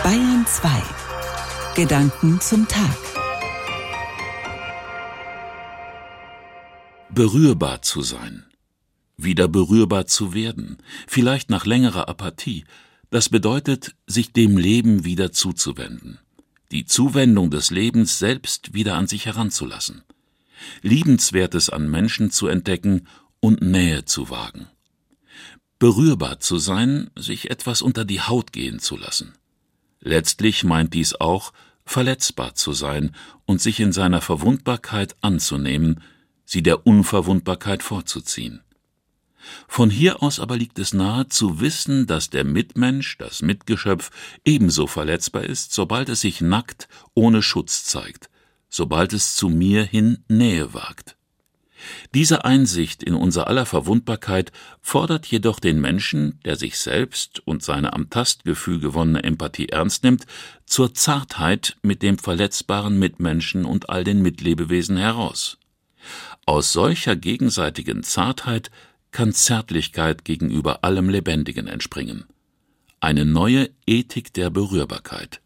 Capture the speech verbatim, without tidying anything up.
Bayern zwei. Gedanken zum Tag. Berührbar zu sein, wieder berührbar zu werden, vielleicht nach längerer Apathie, das bedeutet, sich dem Leben wieder zuzuwenden, die Zuwendung des Lebens selbst wieder an sich heranzulassen, Liebenswertes an Menschen zu entdecken und Nähe zu wagen. Berührbar zu sein, sich etwas unter die Haut gehen zu lassen. Letztlich meint dies auch, verletzbar zu sein und sich in seiner Verwundbarkeit anzunehmen, sie der Unverwundbarkeit vorzuziehen. Von hier aus aber liegt es nahe zu wissen, dass der Mitmensch, das Mitgeschöpf, ebenso verletzbar ist, sobald es sich nackt ohne Schutz zeigt, sobald es zu mir hin Nähe wagt. Diese Einsicht in unser aller Verwundbarkeit fordert jedoch den Menschen, der sich selbst und seine am Tastgefühl gewonnene Empathie ernst nimmt, zur Zartheit mit dem verletzbaren Mitmenschen und all den Mitlebewesen heraus. Aus solcher gegenseitigen Zartheit kann Zärtlichkeit gegenüber allem Lebendigen entspringen. Eine neue Ethik der Berührbarkeit.